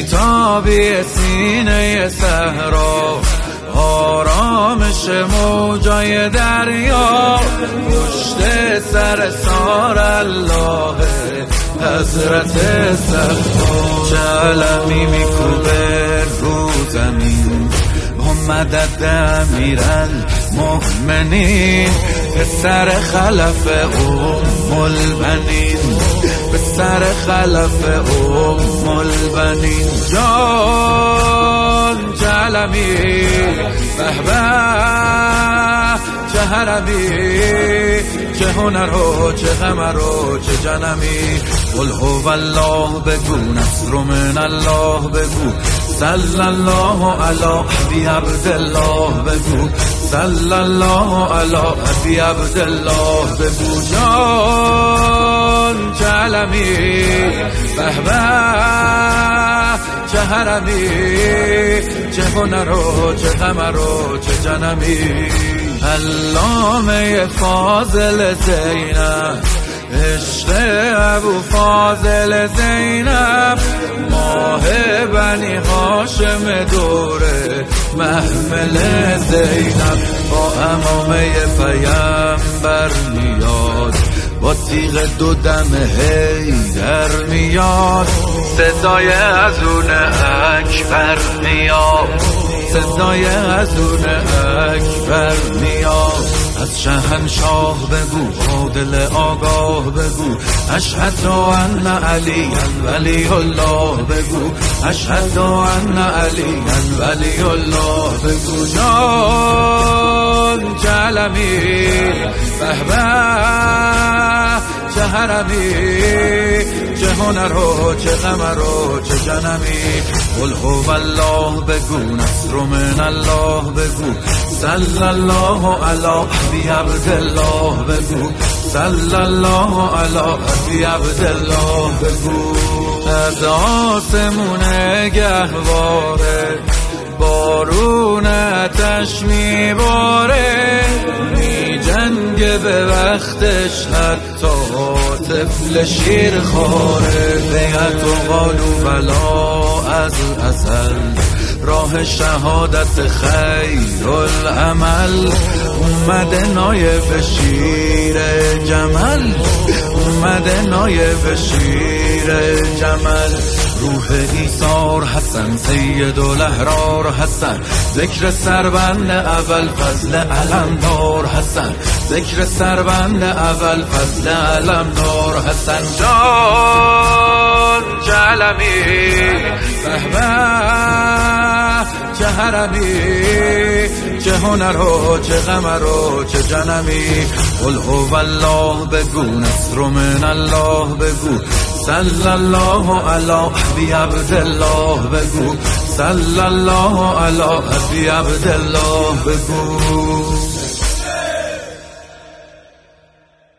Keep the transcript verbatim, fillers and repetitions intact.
بیتابی سینه صحرا، آرامش موجای دریا، پشت سر سار الله حضرت صفا. چلمی میکوبه رو زمین با مدد امیرالمؤمنین، پسر خلف ام البنین، پسر خلف ام البنین. جان جلمی به به چه حرمی، چه هنر و چه قمر و چه جنمی. قل هو الله بگو، نصر من الله بگو، صلی الله علی ابی عبدالله بگو، صلی الله علی ابی عبدالله بگو. جان جلمی به به چه حرمی، چه هنر و چه قمر و چه جنمی. علامه فاضل زینب، عشق ابو فاضل زینب، ماه بنی هاشم دوره محمل زینب. با امامه پیامبر میاد، با تیغ دو دم حیدر میاد، صدای اذون اکبر میاد، صدای اذون اکبر میاد. از شهنشاه بگو، عادل آگاه بگو، اشهد ان علی ولی الله بگو، اشهد ان علی ولی الله بگو. جان جلمی به به چه حرمی، چه هنر و چه قمر و چه جنمی. قل هو الله بگو، نصر من الله بگو، صلی الله علی ابی عبدالله بگو، صلی الله علی ابی عبدالله بگو. از آسمون گهواره بارون آتش میباره، می جنگه به وقتش حتی طفل شیر خاره. بیعت و قالو بلا از ازل، راه شهادت خیر العمل. اومده نایب شیر جمل، اومده نایب شیر جمل. روح ایثار حسن، سید الاحرار حسن، ذکر سربند اول فضل علمدار حسن، ذکر سربند اول فضل علمدار حسن. جان جلمی به به چه حرمی، چه هنر و چه قمر و چه جنمی. قل هو الله بگو، نصر من الله بگو، صلی الله علی ابی عبدالله بگو، صلی الله علی ابی عبدالله بگو.